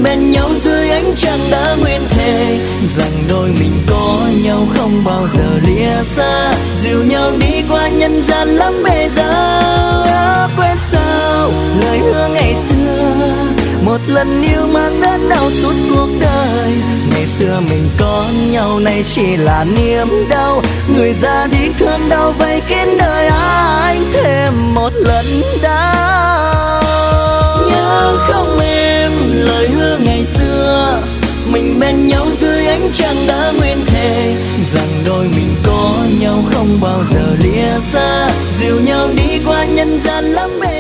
bên nhau dưới ánh trăng đã nguyện thề rằng đôi mình có nhau không bao giờ lìa xa, dìu nhau đi qua nhân gian lắm bề giá. Quên sao lời hứa ngày xưa, một lần yêu mang đến đau suốt cuộc đời. Ngày xưa mình có nhau nay chỉ là niềm đau, người ra đi thương đau vây kín đời anh thêm một lần đau. Nhớ không em lời hứa ngày xưa, mình bên nhau dưới ánh trăng đã nguyện thề rằng đôi mình có nhau không bao giờ lìa xa, dìu nhau đi qua nhân gian lắm bề